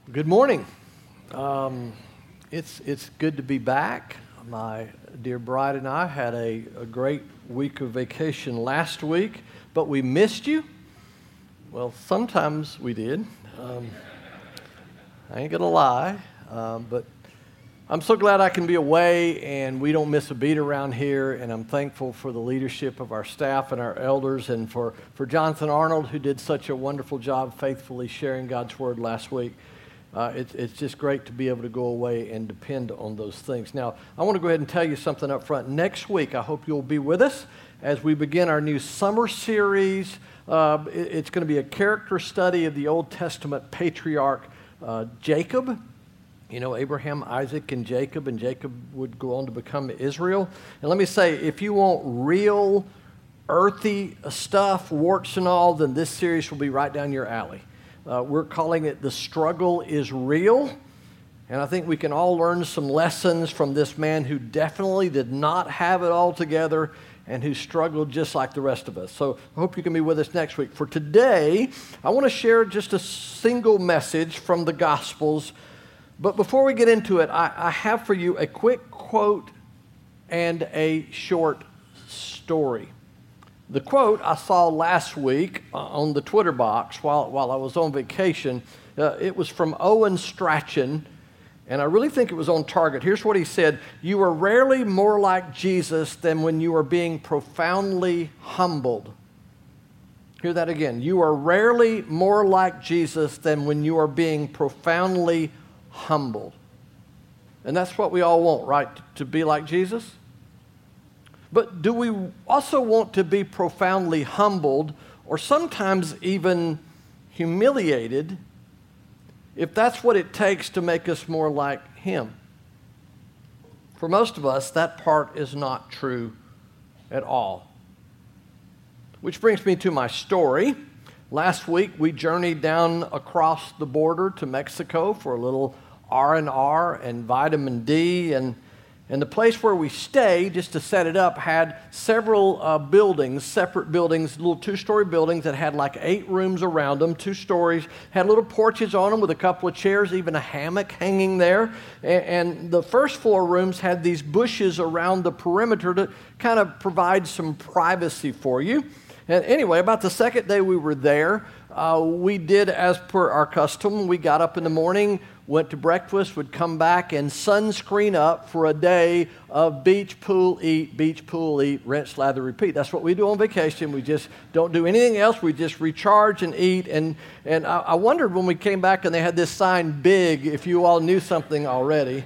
Good morning. It's good to be back. My dear bride and I had a great week of vacation last week, but we missed you. Well, sometimes we did. I ain't gonna lie, but I'm so glad I can be away and we don't miss a beat around here, and I'm thankful for the leadership of our staff and our elders and for Jonathan Arnold, who did such a wonderful job faithfully sharing God's Word last week. It's just great to be able to go away and depend on those things. Now, I want to go ahead and tell you something up front. Next week, I hope you'll be with us as we begin our new summer series. It's going to be a character study of the Old Testament patriarch Jacob. You know, Abraham, Isaac, and Jacob would go on to become Israel. And let me say, if you want real earthy stuff, warts and all, then this series will be right down your alley. We're calling it The Struggle is Real, and I think we can all learn some lessons from this man who definitely did not have it all together and who struggled just like the rest of us. So I hope you can be with us next week. For today, I want to share just a single message from the Gospels, but before we get into it, I have for you a quick quote and a short story. The quote I saw last week on the Twitter box while I was on vacation, it was from Owen Strachan, and I really think it was on target. Here's what he said: "You are rarely more like Jesus than when you are being profoundly humbled." Hear that again. You are rarely more like Jesus than when you are being profoundly humbled. And that's what we all want, right? To be like Jesus? But do we also want to be profoundly humbled, or sometimes even humiliated, if that's what it takes to make us more like Him? For most of us, that part is not true at all. Which brings me to my story. Last week, we journeyed down across the border to Mexico for a little R&R and vitamin D, and the place where we stayed, just to set it up, had several buildings, separate buildings, little two-story buildings that had like 8 rooms around them, 2 stories, had little porches on them with a couple of chairs, even a hammock hanging there. And the first floor rooms had these bushes around the perimeter to kind of provide some privacy for you. And anyway, about the second day we were there, we did as per our custom. We got up in the morning, went to breakfast, would come back and sunscreen up for a day of beach, pool, eat, rinse, lather, repeat. That's what we do on vacation. We just don't do anything else. We just recharge and eat. And I wondered when we came back and they had this sign big, if you all knew something already.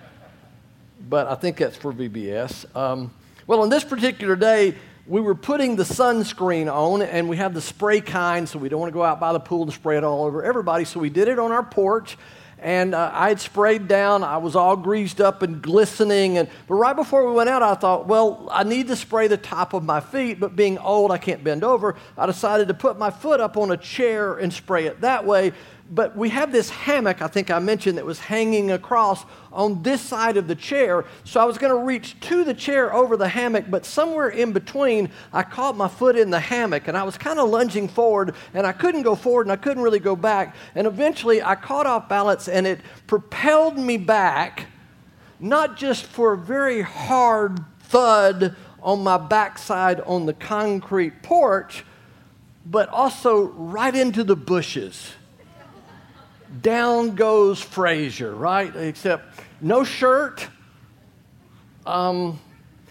But I think that's for VBS. Well, on this particular day, we were putting the sunscreen on, and we have the spray kind, so we don't want to go out by the pool and spray it all over everybody. So we did it on our porch. And I had sprayed down. I was all greased up and glistening. But right before we went out, I thought, well, I need to spray the top of my feet. But being old, I can't bend over. I decided to put my foot up on a chair and spray it that way. But we have this hammock, I think I mentioned, that was hanging across on this side of the chair. So I was going to reach to the chair over the hammock, but somewhere in between, I caught my foot in the hammock, and I was kind of lunging forward, and I couldn't go forward, and I couldn't really go back. And eventually, I caught off balance, and it propelled me back, not just for a very hard thud on my backside on the concrete porch, but also right into the bushes. Down goes Frazier, right? Except no shirt. And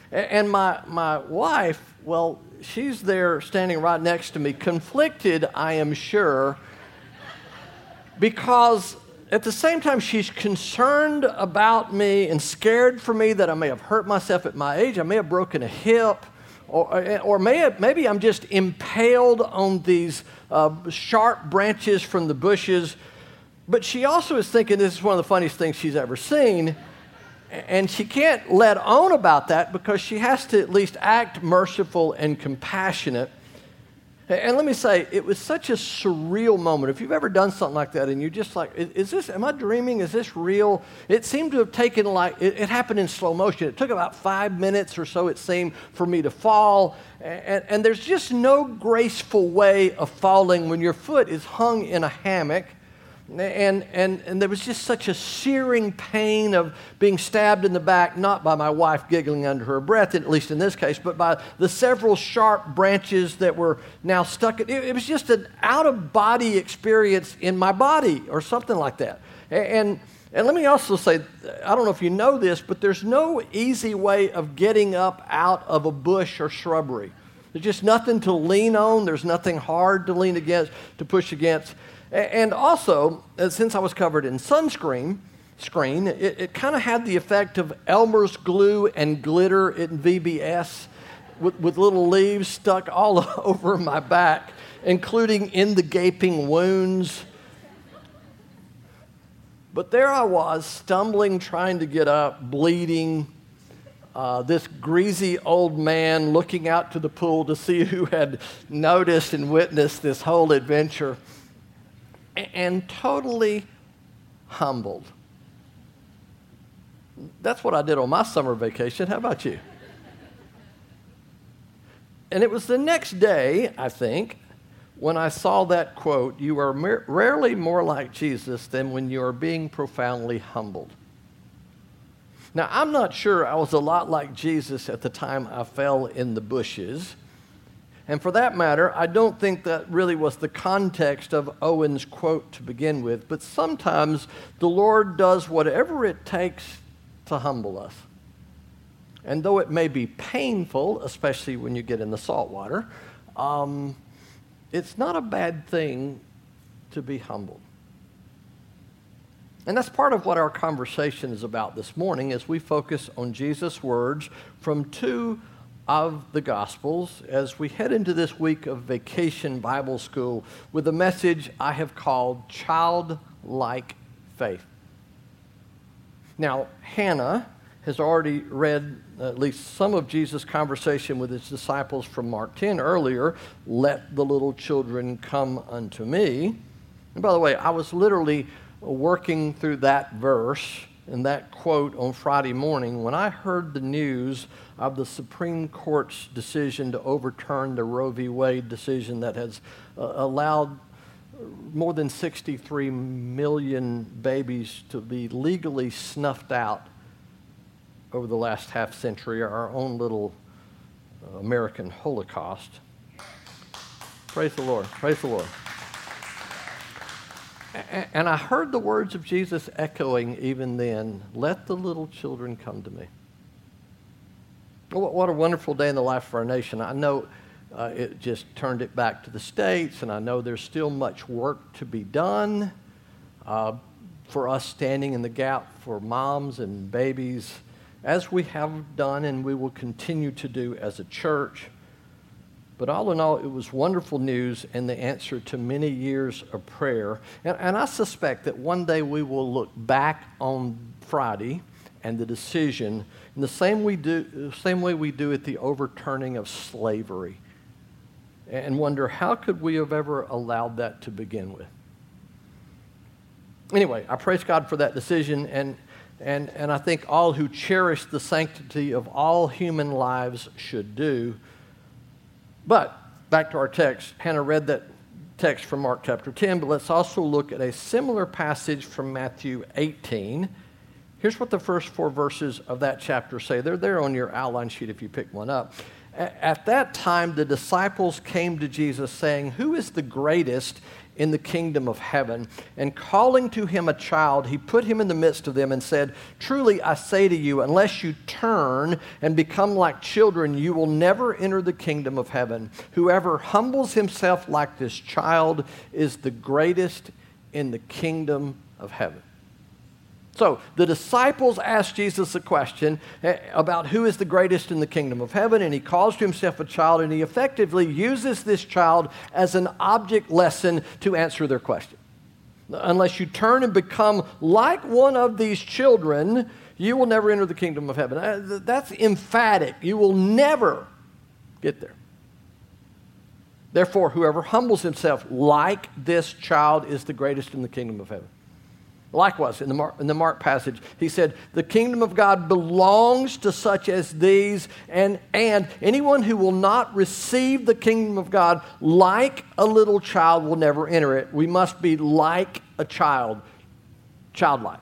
my wife, well, she's there standing right next to me, conflicted, I am sure, because at the same time she's concerned about me and scared for me that I may have hurt myself at my age. I may have broken a hip, or maybe I'm just impaled on these sharp branches from the bushes. But she also is thinking this is one of the funniest things she's ever seen, and she can't let on about that because she has to at least act merciful and compassionate. And let me say, it was such a surreal moment. If you've ever done something like that and you're just like, am I dreaming? Is this real? It seemed to have taken it happened in slow motion. It took about 5 minutes or so, it seemed, for me to fall. And there's just no graceful way of falling when your foot is hung in a hammock. And there was just such a searing pain of being stabbed in the back, not by my wife giggling under her breath, at least in this case, but by the several sharp branches that were now stuck. It was just an out-of-body experience in my body or something like that. And let me also say, I don't know if you know this, but there's no easy way of getting up out of a bush or shrubbery. There's just nothing to lean on. There's nothing hard to lean against, to push against. And also, since I was covered in sunscreen, it kind of had the effect of Elmer's glue and glitter in VBS with little leaves stuck all over my back, including in the gaping wounds. But there I was, stumbling, trying to get up, bleeding. This greasy old man looking out to the pool to see who had noticed and witnessed this whole adventure, and totally humbled. That's what I did on my summer vacation. How about you? And it was the next day, I think, when I saw that quote, "You are rarely more like Jesus than when you are being profoundly humbled." Now, I'm not sure I was a lot like Jesus at the time I fell in the bushes. And for that matter, I don't think that really was the context of Owen's quote to begin with. But sometimes the Lord does whatever it takes to humble us. And though it may be painful, especially when you get in the salt water, it's not a bad thing to be humbled. And that's part of what our conversation is about this morning as we focus on Jesus' words from two of the Gospels as we head into this week of Vacation Bible School with a message I have called Childlike Faith. Now, Hannah has already read at least some of Jesus' conversation with his disciples from Mark 10 earlier, "Let the little children come unto me." And by the way, I was literally working through that verse and that quote on Friday morning when I heard the news of the Supreme Court's decision to overturn the Roe v. Wade decision that has allowed more than 63 million babies to be legally snuffed out over the last half century, our own little American Holocaust. Praise the Lord. Praise the Lord. And I heard the words of Jesus echoing even then, "Let the little children come to me." What a wonderful day in the life of our nation. I know it just turned it back to the States, and I know there's still much work to be done for us standing in the gap for moms and babies, as we have done and we will continue to do as a church. But all in all, it was wonderful news and the answer to many years of prayer. And I suspect that one day we will look back on Friday and the decision in the same way we do at the overturning of slavery, and wonder, how could we have ever allowed that to begin with? Anyway, I praise God for that decision, and I think all who cherish the sanctity of all human lives should do. But back to our text. Hannah read that text from Mark chapter 10, but let's also look at a similar passage from Matthew 18. Here's what the first 4 verses of that chapter say. They're there on your outline sheet if you pick one up. At that time, the disciples came to Jesus saying, "Who is the greatest in the kingdom of heaven?" And calling to him a child, he put him in the midst of them and said, "Truly I say to you, unless you turn and become like children, you will never enter the kingdom of heaven. Whoever humbles himself like this child is the greatest in the kingdom of heaven." So the disciples asked Jesus a question about who is the greatest in the kingdom of heaven, and he calls to himself a child, and he effectively uses this child as an object lesson to answer their question. Unless you turn and become like one of these children, you will never enter the kingdom of heaven. That's emphatic. You will never get there. Therefore, whoever humbles himself like this child is the greatest in the kingdom of heaven. Likewise, in the Mark passage, he said, the kingdom of God belongs to such as these, and anyone who will not receive the kingdom of God like a little child will never enter it. We must be like a child, childlike.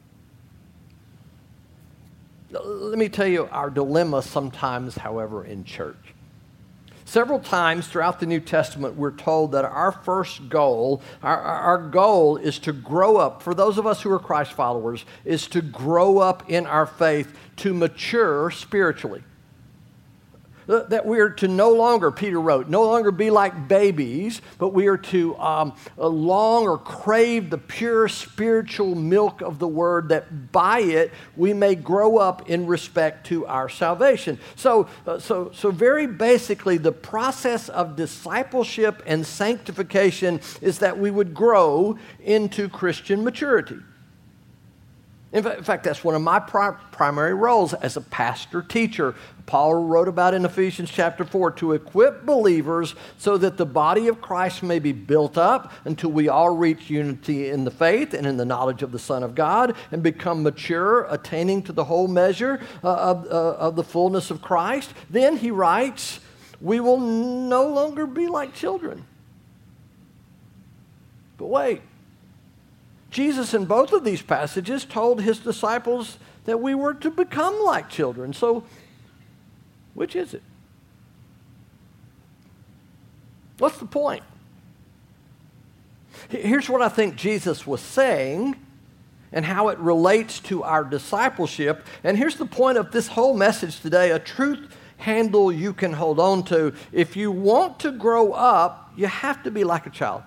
Let me tell you our dilemma sometimes, however, in church. Several times throughout the New Testament, we're told that our first goal, our goal is to grow up, for those of us who are Christ followers, is to grow up in our faith, to mature spiritually. That we are to no longer, Peter wrote, no longer be like babies, but we are to long or crave the pure spiritual milk of the Word, that by it we may grow up in respect to our salvation. So very basically, the process of discipleship and sanctification is that we would grow into Christian maturity. In fact, that's one of my primary roles as a pastor-teacher. Paul wrote about in Ephesians chapter 4, to equip believers so that the body of Christ may be built up until we all reach unity in the faith and in the knowledge of the Son of God and become mature, attaining to the whole measure of the fullness of Christ. Then he writes, we will no longer be like children. But wait. Jesus in both of these passages told his disciples that we were to become like children. So, which is it? What's the point? Here's what I think Jesus was saying and how it relates to our discipleship. And here's the point of this whole message today, a truth handle you can hold on to. If you want to grow up, you have to be like a child.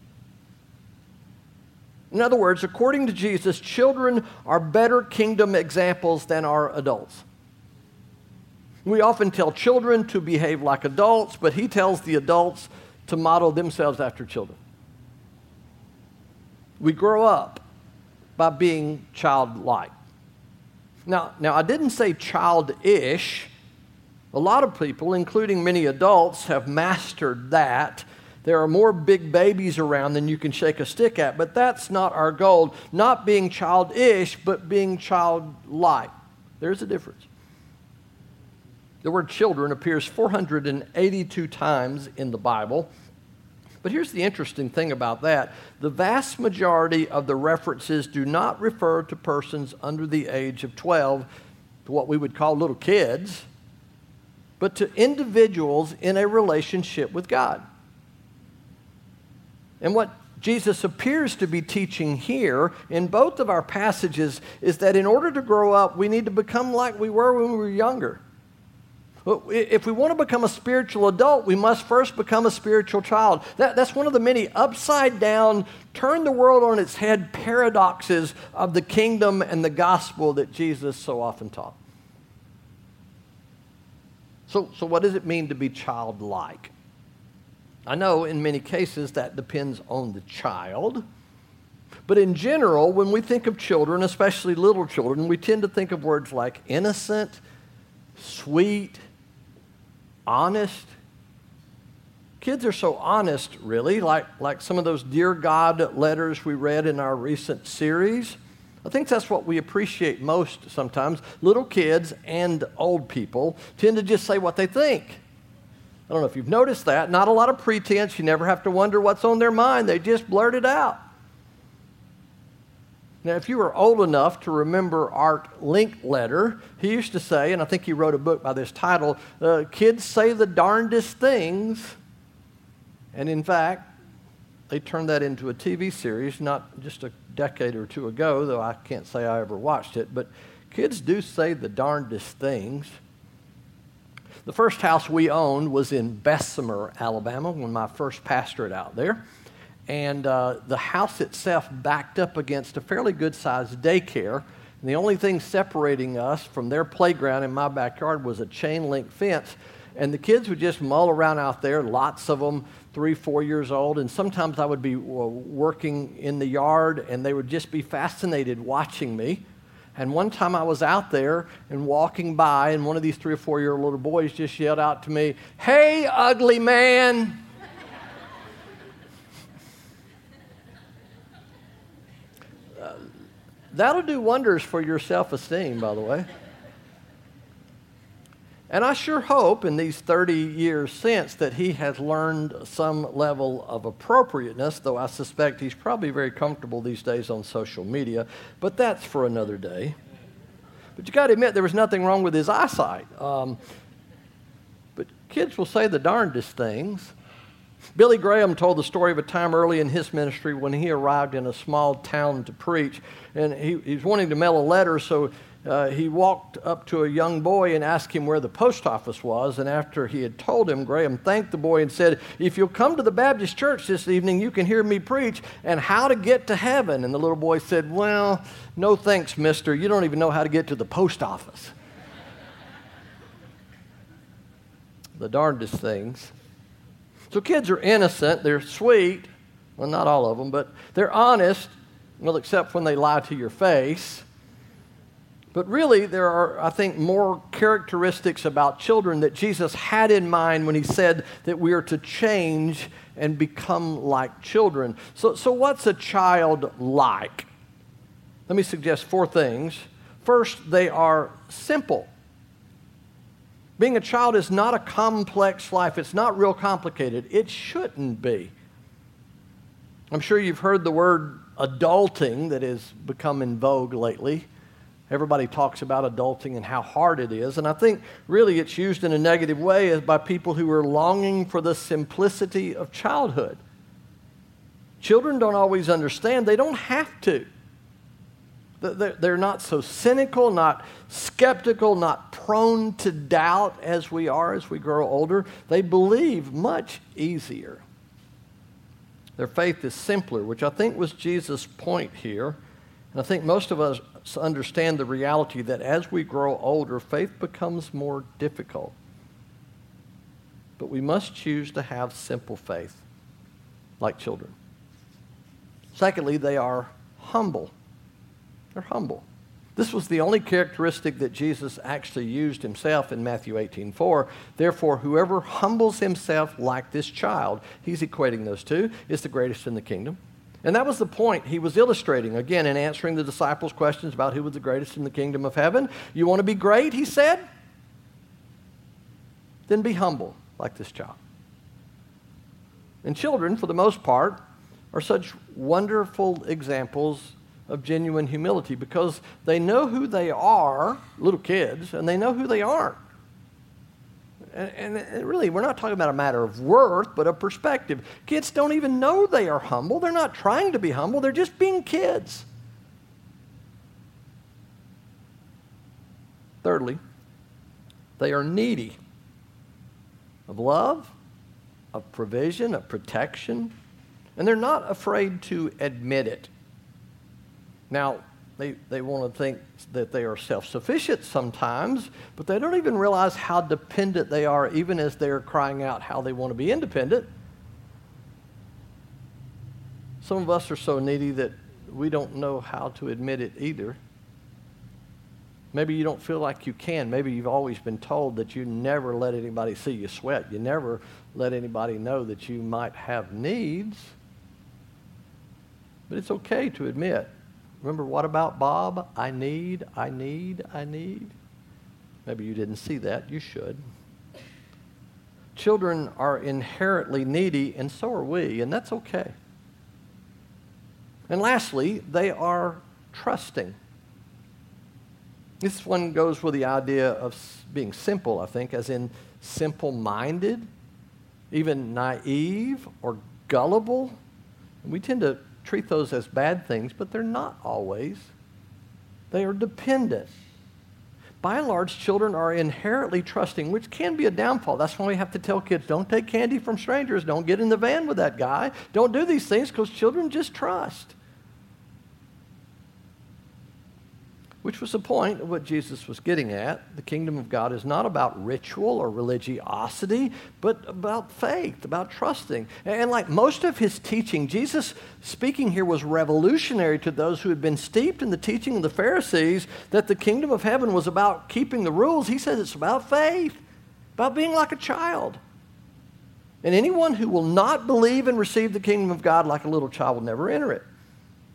In other words, according to Jesus, children are better kingdom examples than are adults. We often tell children to behave like adults, but he tells the adults to model themselves after children. We grow up by being childlike. Now I didn't say childish. A lot of people, including many adults, have mastered that. There are more big babies around than you can shake a stick at, but that's not our goal. Not being childish, but being childlike. There's a difference. The word children appears 482 times in the Bible. But here's the interesting thing about that. The vast majority of the references do not refer to persons under the age of 12, to what we would call little kids, but to individuals in a relationship with God. And what Jesus appears to be teaching here in both of our passages is that in order to grow up, we need to become like we were when we were younger. If we want to become a spiritual adult, we must first become a spiritual child. That's one of the many upside down, turn the world on its head paradoxes of the kingdom and the gospel that Jesus so often taught. So what does it mean to be childlike? I know in many cases that depends on the child, but in general, when we think of children, especially little children, we tend to think of words like innocent, sweet, honest. Kids are so honest, really, like some of those Dear God letters we read in our recent series. I think that's what we appreciate most sometimes. Little kids and old people tend to just say what they think. I don't know if you've noticed that. Not a lot of pretense. You never have to wonder what's on their mind. They just blurt it out. Now, if you were old enough to remember Art Linkletter, he used to say, and I think he wrote a book by this title, kids say the darndest things. And in fact, they turned that into a TV series, not just a decade or two ago, though I can't say I ever watched it, but kids do say the darndest things. The first house we owned was in Bessemer, Alabama, when my first pastorate out there. And the house itself backed up against a fairly good-sized daycare. And the only thing separating us from their playground in my backyard was a chain-link fence. And the kids would just mull around out there, lots of them, 3, 4 years old. And sometimes I would be working in the yard, and they would just be fascinated watching me. And one time I was out there and walking by, and one of these 3 or 4 year old little boys just yelled out to me, "Hey, ugly man." That'll do wonders for your self-esteem, by the way. And I sure hope in these 30 years since that he has learned some level of appropriateness, though I suspect he's probably very comfortable these days on social media, but that's for another day. But you got to admit there was nothing wrong with his eyesight. But kids will say the darndest things. Billy Graham told the story of a time early in his ministry when he arrived in a small town to preach, and he was wanting to mail a letter, so he walked up to a young boy and asked him where the post office was, and after he had told him, Graham thanked the boy and said, "If you'll come to the Baptist church this evening, you can hear me preach and how to get to heaven." And the little boy said, "Well, no thanks, mister. You don't even know how to get to the post office." The darndest things. So kids are innocent, they're sweet, well, not all of them, but they're honest, well, except when they lie to your face. But really, there are, I think, more characteristics about children that Jesus had in mind when he said that we are to change and become like children. So what's a child like? Let me suggest 4 things. First, they are simple. Being a child is not a complex life. It's not real complicated. It shouldn't be. I'm sure you've heard the word adulting that has become in vogue lately. Everybody talks about adulting and how hard it is. And I think really it's used in a negative way as by people who are longing for the simplicity of childhood. Children don't always understand. They don't have to. They're not so cynical, not skeptical, not prone to doubt as we are as we grow older. They believe much easier. Their faith is simpler, which I think was Jesus' point here. And I think most of us understand the reality that as we grow older, faith becomes more difficult. But we must choose to have simple faith, like children. Secondly, they are humble. They're humble. This was the only characteristic that Jesus actually used himself in Matthew 18:4. Therefore, whoever humbles himself like this child, he's equating those two, is the greatest in the kingdom. And that was the point he was illustrating, again, in answering the disciples' questions about who was the greatest in the kingdom of heaven. You want to be great, he said? Then be humble like this child. And children, for the most part, are such wonderful examples of genuine humility because they know who they are, little kids, and they know who they aren't. And really, we're not talking about a matter of worth, but of perspective. Kids don't even know they are humble. They're not trying to be humble. They're just being kids. Thirdly, they are needy of love, of provision, of protection, and they're not afraid to admit it. Now, they want to think that they are self-sufficient sometimes, but they don't even realize how dependent they are even as they're crying out how they want to be independent. Some of us are so needy that we don't know how to admit it either. Maybe you don't feel like you can. Maybe you've always been told that you never let anybody see you sweat. You never let anybody know that you might have needs. But it's okay to admit. Remember, what about Bob? I need. Maybe you didn't see that. You should. Children are inherently needy, and so are we, and that's okay. And lastly, they are trusting. This one goes with the idea of being simple, I think, as in simple-minded, even naive or gullible. We tend to treat those as bad things, but they're not always. They are dependent. By and large, children are inherently trusting, which can be a downfall. That's why we have to tell kids, don't take candy from strangers. Don't get in the van with that guy. Don't do these things because children just trust. Which was the point of what Jesus was getting at. The kingdom of God is not about ritual or religiosity, but about faith, about trusting. And like most of his teaching, Jesus speaking here was revolutionary to those who had been steeped in the teaching of the Pharisees that the kingdom of heaven was about keeping the rules. He says it's about faith, about being like a child. And anyone who will not believe and receive the kingdom of God like a little child will never enter it.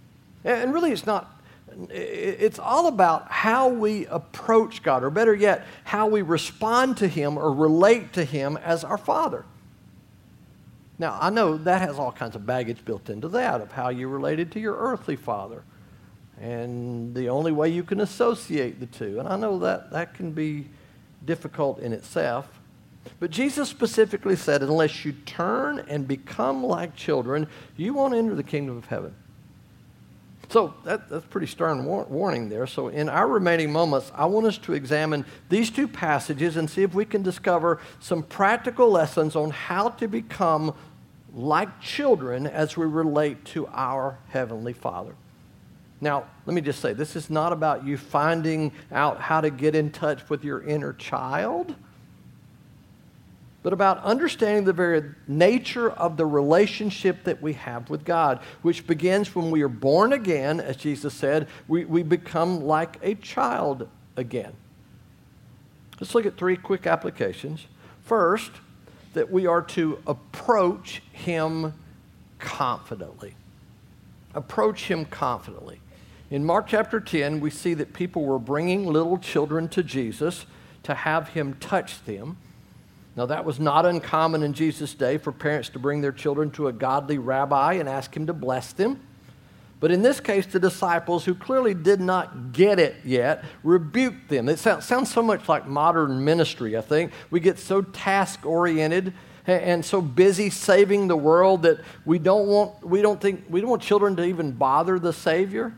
And really it's all about how we approach God, or better yet, how we respond to Him or relate to Him as our Father. Now, I know that has all kinds of baggage built into that, of how you related to your earthly father, and the only way you can associate the two. And I know that can be difficult in itself. But Jesus specifically said, unless you turn and become like children, you won't enter the kingdom of heaven. So that's pretty stern warning there. So in our remaining moments, I want us to examine these two passages and see if we can discover some practical lessons on how to become like children as we relate to our Heavenly Father. Now, let me just say, this is not about you finding out how to get in touch with your inner child, but about understanding the very nature of the relationship that we have with God, which begins when we are born again. As Jesus said, we become like a child again. Let's look at three quick applications. First, that we are to approach Him confidently. Approach Him confidently. In Mark chapter 10, we see that people were bringing little children to Jesus to have Him touch them. Now, that was not uncommon in Jesus' day for parents to bring their children to a godly rabbi and ask him to bless them. But in this case, the disciples, who clearly did not get it yet, rebuked them. It sounds so much like modern ministry, I think. We get so task-oriented and so busy saving the world that we don't want children to even bother the Savior.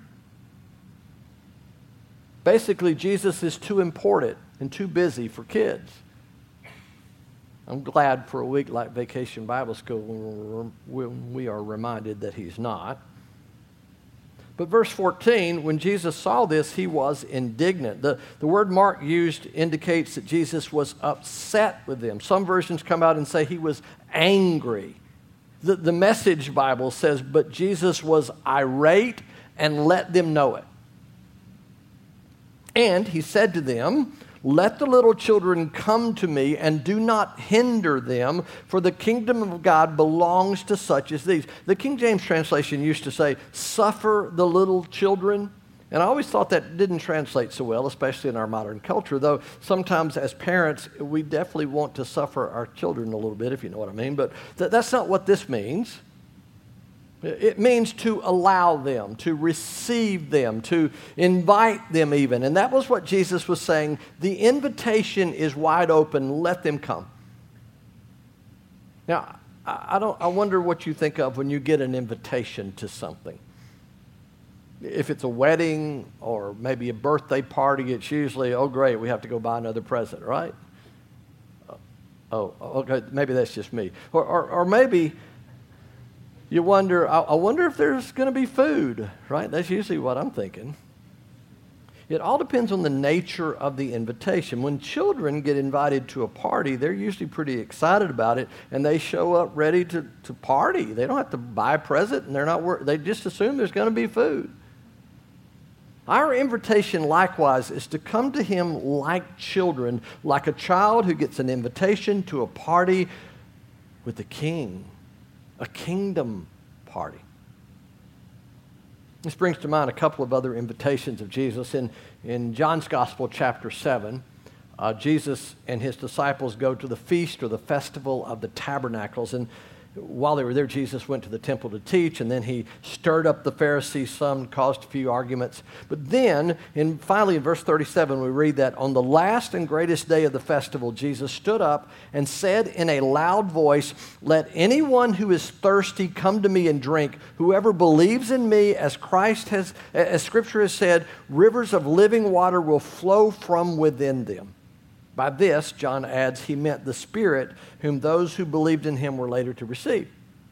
Basically, Jesus is too important and too busy for kids. I'm glad for a week like Vacation Bible School when we are reminded that He's not. But verse 14, when Jesus saw this, He was indignant. The word Mark used indicates that Jesus was upset with them. Some versions come out and say He was angry. The Message Bible says, but Jesus was irate and let them know it. And He said to them, let the little children come to me and do not hinder them, for the kingdom of God belongs to such as these. The King James translation used to say, suffer the little children. And I always thought that didn't translate so well, especially in our modern culture, though sometimes as parents, we definitely want to suffer our children a little bit, if you know what I mean. But that's not what this means. It means to allow them, to receive them, to invite them even. And that was what Jesus was saying. The invitation is wide open. Let them come. Now, I wonder what you think of when you get an invitation to something. If it's a wedding or maybe a birthday party, it's usually, oh, great, we have to go buy another present, right? Oh, okay, maybe that's just me. Or maybe you wonder, I wonder if there's going to be food, right? That's usually what I'm thinking. It all depends on the nature of the invitation. When children get invited to a party, they're usually pretty excited about it, and they show up ready to party. They don't have to buy a present, and they just assume there's going to be food. Our invitation, likewise, is to come to Him like children, like a child who gets an invitation to a party with the King. A kingdom party. This brings to mind a couple of other invitations of Jesus. In John's Gospel, chapter 7, Jesus and His disciples go to the feast or the festival of the tabernacles. And while they were there, Jesus went to the temple to teach, and then He stirred up the Pharisees some, caused a few arguments. But then, finally in verse 37, we read that on the last and greatest day of the festival, Jesus stood up and said in a loud voice, let anyone who is thirsty come to me and drink. Whoever believes in me, as Scripture has said, rivers of living water will flow from within them. By this, John adds, He meant the Spirit, whom those who believed in Him were later to receive.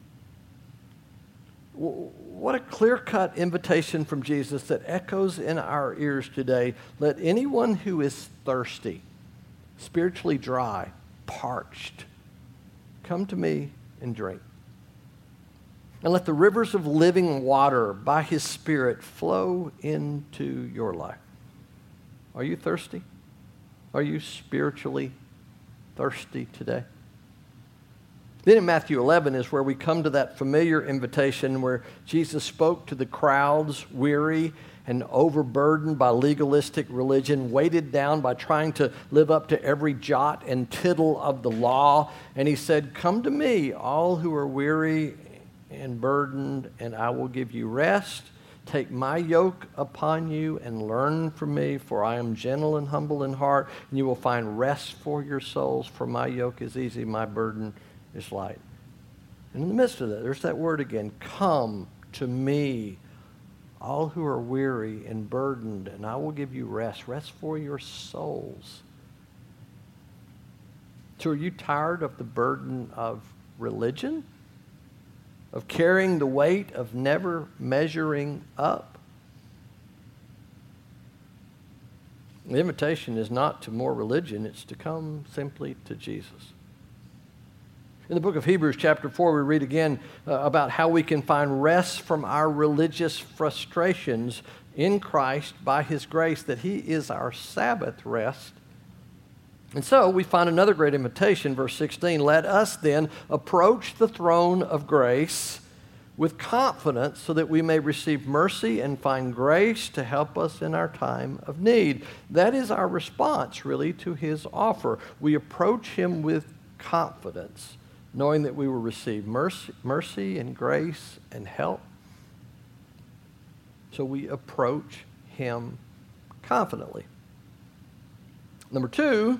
What a clear-cut invitation from Jesus that echoes in our ears today. Let anyone who is thirsty, spiritually dry, parched, come to me and drink. And let the rivers of living water by His Spirit flow into your life. Are you thirsty? Are you spiritually thirsty today? Then in Matthew 11 is where we come to that familiar invitation where Jesus spoke to the crowds weary and overburdened by legalistic religion, weighted down by trying to live up to every jot and tittle of the law. And he said, "Come to me, all who are weary and burdened, and I will give you rest. Take my yoke upon you and learn from me, for I am gentle and humble in heart, and you will find rest for your souls. For my yoke is easy, my burden is light." And in the midst of that, there's that word again, "Come to me, all who are weary and burdened, and I will give you rest." Rest for your souls. So are you tired of the burden of religion? Of carrying the weight of never measuring up? The invitation is not to more religion, it's to come simply to Jesus. In the book of Hebrews chapter 4, we read again about how we can find rest from our religious frustrations in Christ by His grace, that He is our Sabbath rest. And so we find another great invitation, verse 16, "Let us then approach the throne of grace with confidence so that we may receive mercy and find grace to help us in our time of need." That is our response, really, to His offer. We approach Him with confidence, knowing that we will receive mercy and grace and help. So we approach Him confidently. Number two,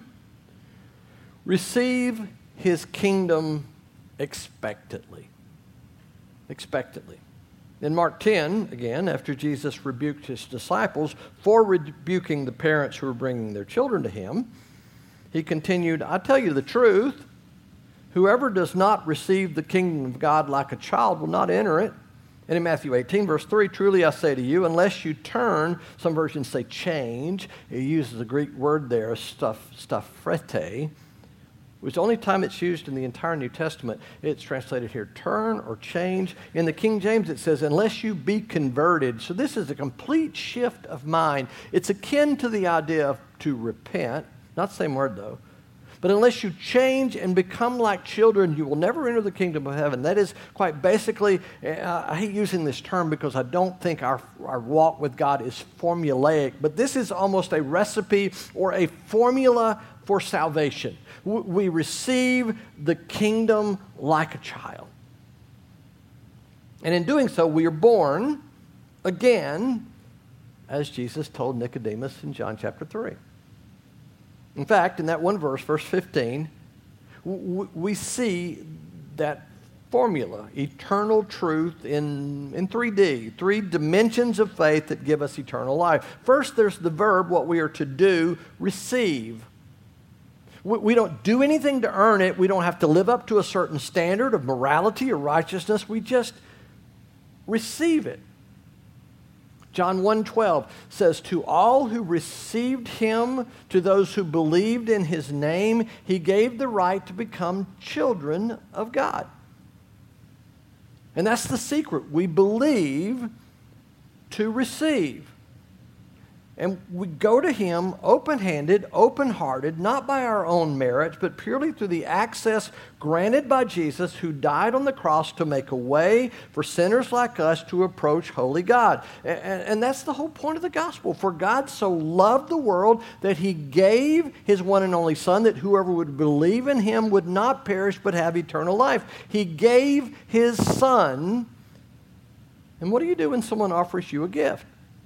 receive His kingdom expectantly. Expectantly. In Mark 10, again, after Jesus rebuked His disciples for rebuking the parents who were bringing their children to Him, He continued, "I tell you the truth, whoever does not receive the kingdom of God like a child will not enter it." And in Matthew 18, verse 3, "Truly I say to you, unless you turn," some versions say change, it uses the Greek word there, staphrete, which the only time it's used in the entire New Testament, it's translated here, turn or change. In the King James it says, "unless you be converted." So this is a complete shift of mind. It's akin to the idea of to repent, not the same word though. But unless you change and become like children, you will never enter the kingdom of heaven. That is quite basically, I hate using this term because I don't think our walk with God is formulaic, but this is almost a recipe or a formula for salvation. We receive the kingdom like a child. And in doing so, we are born again, as Jesus told Nicodemus in John chapter 3. In fact, in that one verse, verse 15, we see that formula, eternal truth in 3D, three dimensions of faith that give us eternal life. First, there's the verb, what we are to do, receive. We don't do anything to earn it. We don't have to live up to a certain standard of morality or righteousness. We just receive it. John 1:12 says, "To all who received Him, to those who believed in His name, He gave the right to become children of God." And that's the secret. We believe to receive. And we go to Him open-handed, open-hearted, not by our own merits, but purely through the access granted by Jesus, who died on the cross to make a way for sinners like us to approach holy God. And that's the whole point of the gospel. For God so loved the world that He gave His one and only Son, that whoever would believe in Him would not perish but have eternal life. He gave His Son. And what do you do when someone offers you a gift?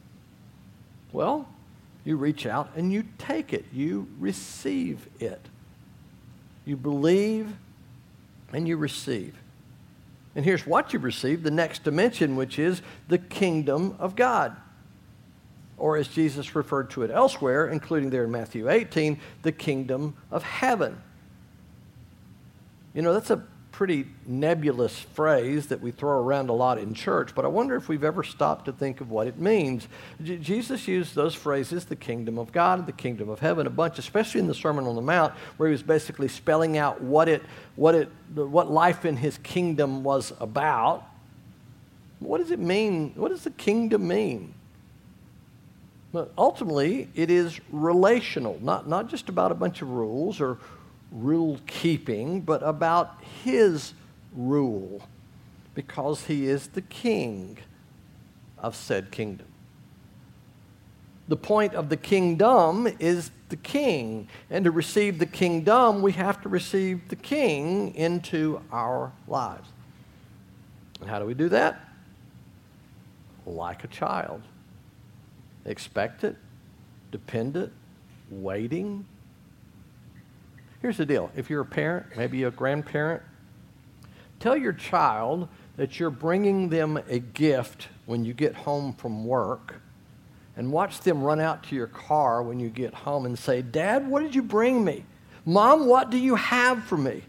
Well, you reach out and you take it. You receive it. You believe and you receive. And here's what you receive, the next dimension, which is the kingdom of God. Or as Jesus referred to it elsewhere, including there in Matthew 18, the kingdom of heaven. You know, that's a pretty nebulous phrase that we throw around a lot in church, but I wonder if we've ever stopped to think of what it means. Jesus used those phrases, the kingdom of God and the kingdom of heaven, a bunch, especially in the Sermon on the Mount, where He was basically spelling out what life in His kingdom was about. What does it mean? What does the kingdom mean? But ultimately, it is relational, not just about a bunch of rules or rule keeping, but about his rule, because he is the king of said kingdom. The point of the kingdom is the king, and to receive the kingdom, we have to receive the king into our lives. And how do we do that? Like a child. Expectant, dependent, waiting. Here's the deal. If you're a parent, maybe a grandparent, tell your child that you're bringing them a gift when you get home from work, and watch them run out to your car when you get home and say, "Dad, what did you bring me? Mom, what do you have for me?"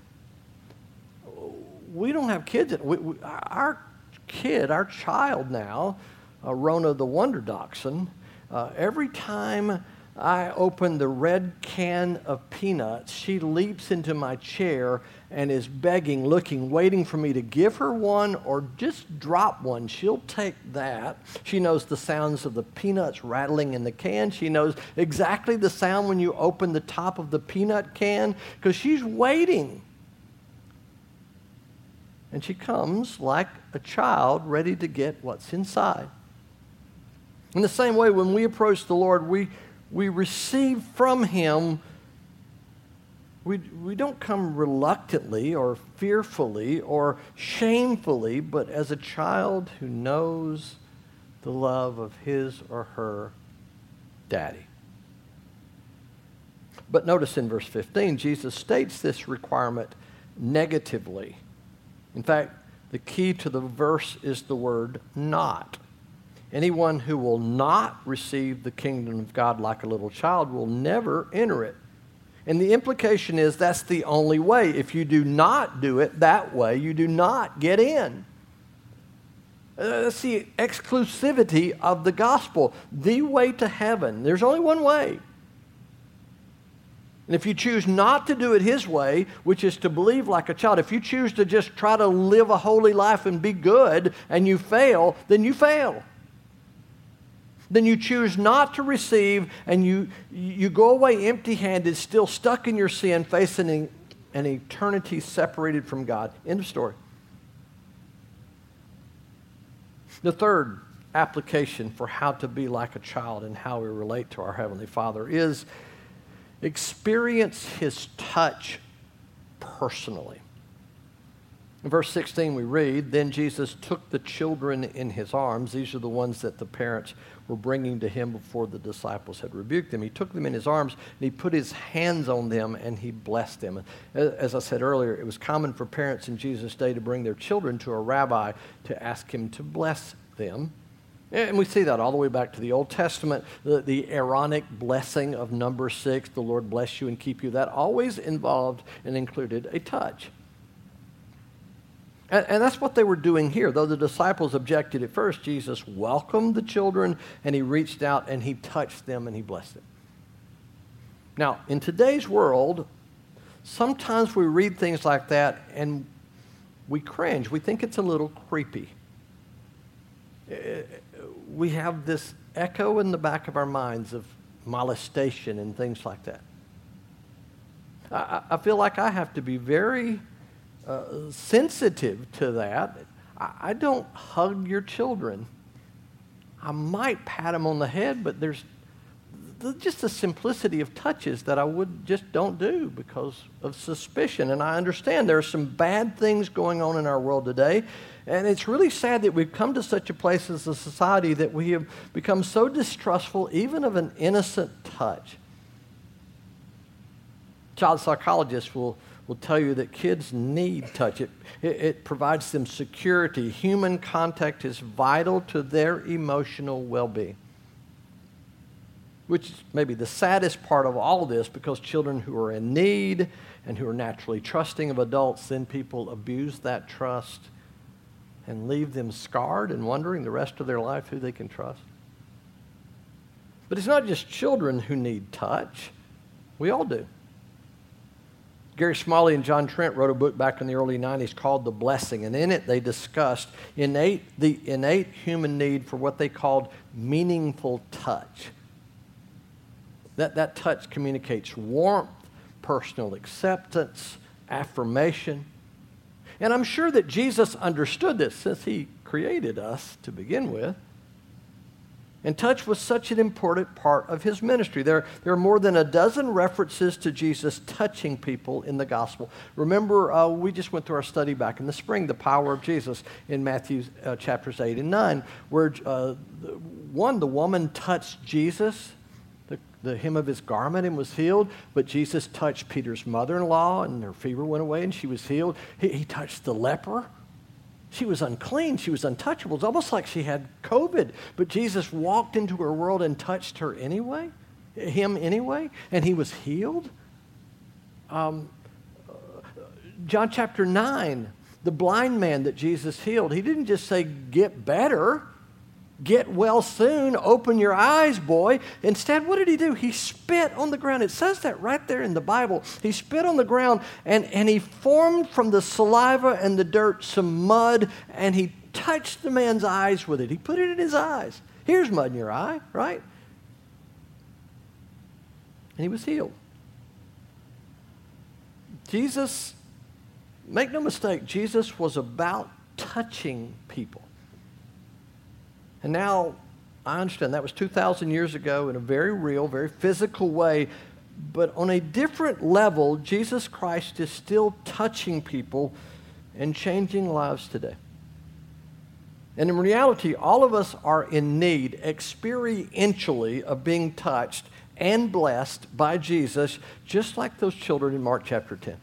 We don't have kids. Our child now, Rona the Wonder Dachshund, every time I open the red can of peanuts, she leaps into my chair and is begging, looking, waiting for me to give her one or just drop one. She'll take that. She knows the sounds of the peanuts rattling in the can. She knows exactly the sound when you open the top of the peanut can because she's waiting. And she comes like a child ready to get what's inside. In the same way, when we approach the Lord, we receive from him. We don't come reluctantly or fearfully or shamefully, but as a child who knows the love of his or her daddy. But notice in verse 15, Jesus states this requirement negatively. In fact, the key to the verse is the word not. Anyone who will not receive the kingdom of God like a little child will never enter it. And the implication is that's the only way. If you do not do it that way, you do not get in. That's the exclusivity of the gospel. The way to heaven. There's only one way. And if you choose not to do it his way, which is to believe like a child, if you choose to just try to live a holy life and be good and you fail, then you fail. Then you choose not to receive and you go away empty-handed, still stuck in your sin, facing an eternity separated from God. End of story. The third application for how to be like a child and how we relate to our Heavenly Father is experience his touch personally. In verse 16 we read, "Then Jesus took the children in his arms." These are the ones that the parents were bringing to him before the disciples had rebuked them. He took them in his arms and he put his hands on them and he blessed them. As I said earlier, it was common for parents in Jesus' day to bring their children to a rabbi to ask him to bless them. And we see that all the way back to the Old Testament, the Aaronic blessing of number 6, the Lord bless you and keep you, that always involved and included a touch. And that's what they were doing here. Though the disciples objected at first, Jesus welcomed the children and he reached out and he touched them and he blessed them. Now, in today's world, sometimes we read things like that and we cringe. We think it's a little creepy. We have this echo in the back of our minds of molestation and things like that. I feel like I have to be very sensitive to that. I don't hug your children. I might pat them on the head, but there's just a simplicity of touches that I just don't do because of suspicion. And I understand there are some bad things going on in our world today. And it's really sad that we've come to such a place as a society that we have become so distrustful even of an innocent touch. Child psychologists will tell you that kids need touch. It provides them security. Human contact is vital to their emotional well-being. Which is maybe the saddest part of all of this, because children who are in need and who are naturally trusting of adults, then people abuse that trust and leave them scarred and wondering the rest of their life who they can trust. But it's not just children who need touch. We all do. Gary Smalley and John Trent wrote a book back in the early 90s called The Blessing, and in it they discussed the innate human need for what they called meaningful touch. That touch communicates warmth, personal acceptance, affirmation. And I'm sure that Jesus understood this since he created us to begin with. And touch was such an important part of his ministry. There are more than a dozen references to Jesus touching people in the gospel. Remember, we just went through our study back in the spring, the power of Jesus in Matthew chapters 8 and 9, where the woman touched Jesus, the hem of his garment, and was healed. But Jesus touched Peter's mother-in-law, and her fever went away, and she was healed. He touched the leper. She was unclean. She was untouchable. It's almost like she had COVID. But Jesus walked into her world and touched her anyway, him anyway, and he was healed. John chapter 9, the blind man that Jesus healed, he didn't just say, get better, get well soon, open your eyes, boy. Instead, what did he do? He spit on the ground. It says that right there in the Bible. He spit on the ground, and he formed from the saliva and the dirt some mud, and he touched the man's eyes with it. He put it in his eyes. Here's mud in your eye, right? And he was healed. Jesus, make no mistake, Jesus was about touching people. And now, I understand that was 2,000 years ago in a very real, very physical way. But on a different level, Jesus Christ is still touching people and changing lives today. And in reality, all of us are in need, experientially, of being touched and blessed by Jesus, just like those children in Mark chapter 10.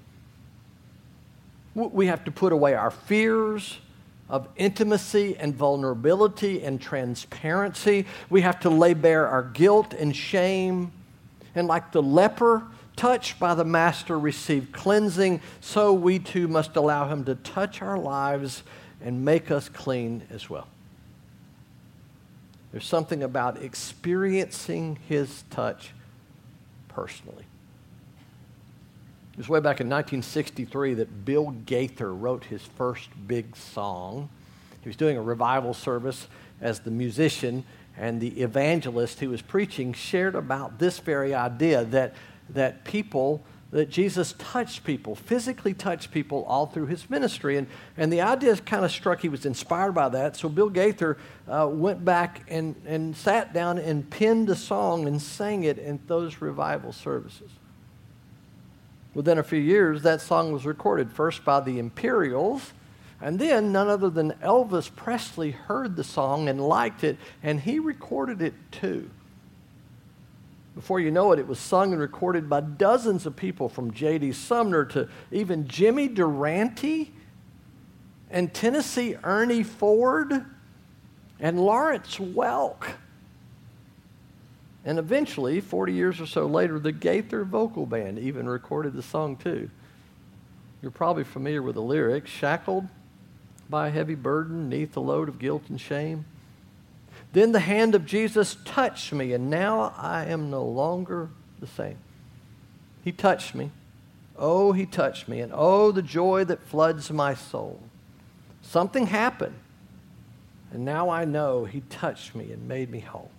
We have to put away our fears of intimacy and vulnerability and transparency. We have to lay bare our guilt and shame. And like the leper, touched by the Master, received cleansing, so we too must allow him to touch our lives and make us clean as well. There's something about experiencing his touch personally. It was way back in 1963 that Bill Gaither wrote his first big song. He was doing a revival service as the musician, and the evangelist who was preaching shared about this very idea that Jesus touched people, physically touched people all through his ministry. And the idea kind of struck, he was inspired by that. So Bill Gaither went back and sat down and penned a song and sang it in those revival services. Within a few years, that song was recorded, first by the Imperials, and then none other than Elvis Presley heard the song and liked it, and he recorded it too. Before you know it, it was sung and recorded by dozens of people, from J.D. Sumner to even Jimmy Durante and Tennessee Ernie Ford and Lawrence Welk. And eventually, 40 years or so later, the Gaither Vocal Band even recorded the song too. You're probably familiar with the lyrics: shackled by a heavy burden, neath the load of guilt and shame. Then the hand of Jesus touched me, and now I am no longer the same. He touched me. Oh, he touched me, and oh, the joy that floods my soul. Something happened, and now I know he touched me and made me whole.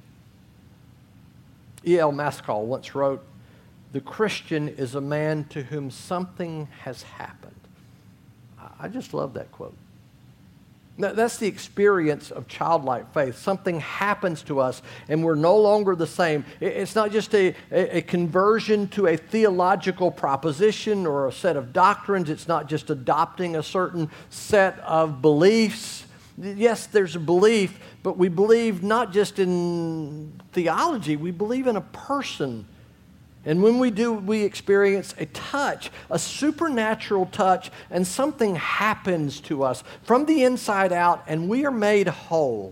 E.L. Maskell once wrote, "The Christian is a man to whom something has happened." I just love that quote. That's the experience of childlike faith. Something happens to us, and we're no longer the same. It's not just a conversion to a theological proposition or a set of doctrines. It's not just adopting a certain set of beliefs. Yes, there's a belief, but we believe not just in theology. We believe in a person. And when we do, we experience a touch, a supernatural touch, and something happens to us from the inside out, and we are made whole.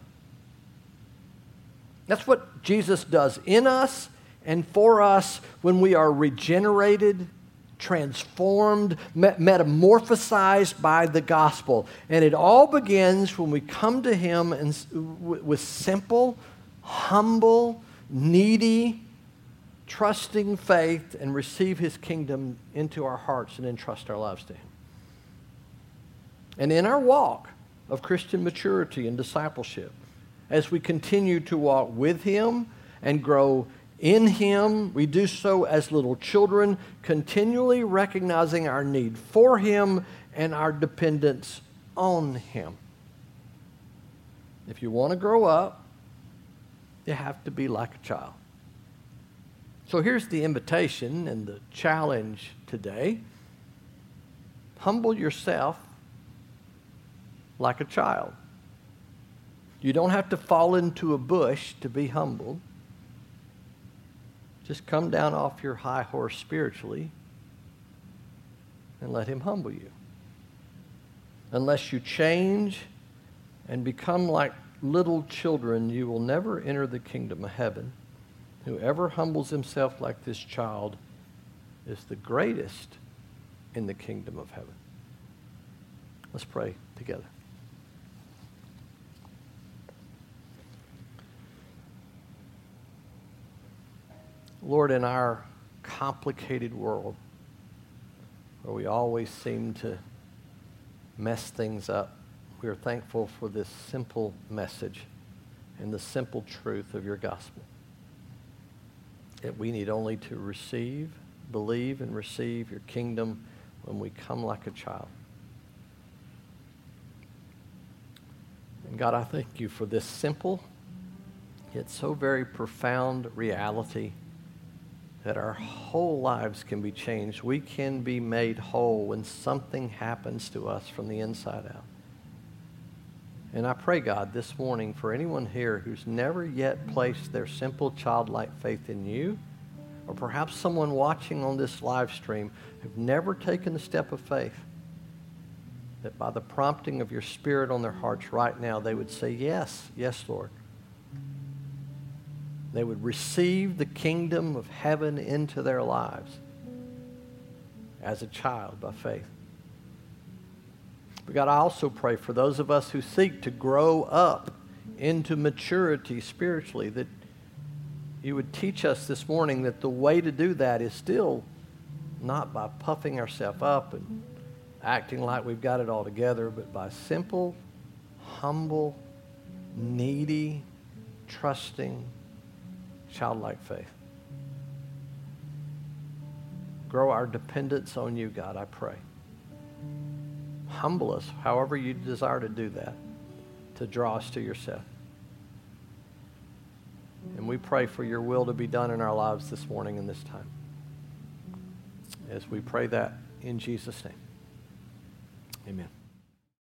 That's what Jesus does in us and for us when we are regenerated, transformed, metamorphosized by the gospel. And it all begins when we come to him with simple, humble, needy, trusting faith and receive his kingdom into our hearts and entrust our lives to him. And in our walk of Christian maturity and discipleship, as we continue to walk with him and grow In Him, we do so as little children, continually recognizing our need for Him and our dependence on Him. If you want to grow up, you have to be like a child. So here's the invitation and the challenge today. Humble yourself like a child. You don't have to fall into a bush to be humbled. Just come down off your high horse spiritually and let Him humble you. Unless you change and become like little children, you will never enter the kingdom of heaven. Whoever humbles himself like this child is the greatest in the kingdom of heaven. Let's pray together. Lord, in our complicated world, where we always seem to mess things up, we are thankful for this simple message and the simple truth of your gospel. That we need only to receive, believe, and receive your kingdom when we come like a child. And God, I thank you for this simple, yet so very profound reality that our whole lives can be changed. We can be made whole when something happens to us from the inside out. And I pray, God, this morning for anyone here who's never yet placed their simple childlike faith in you, or perhaps someone watching on this live stream who've never taken the step of faith, that by the prompting of your Spirit on their hearts right now, they would say, yes, yes, Lord. They would receive the kingdom of heaven into their lives as a child by faith. But God, I also pray for those of us who seek to grow up into maturity spiritually, that you would teach us this morning that the way to do that is still not by puffing ourselves up and acting like we've got it all together, but by simple, humble, needy, trusting, childlike faith. Grow our dependence on you, God, I pray. Humble us however you desire to do that, to draw us to yourself. And we pray for your will to be done in our lives this morning and this time. As we pray that in Jesus' name. Amen.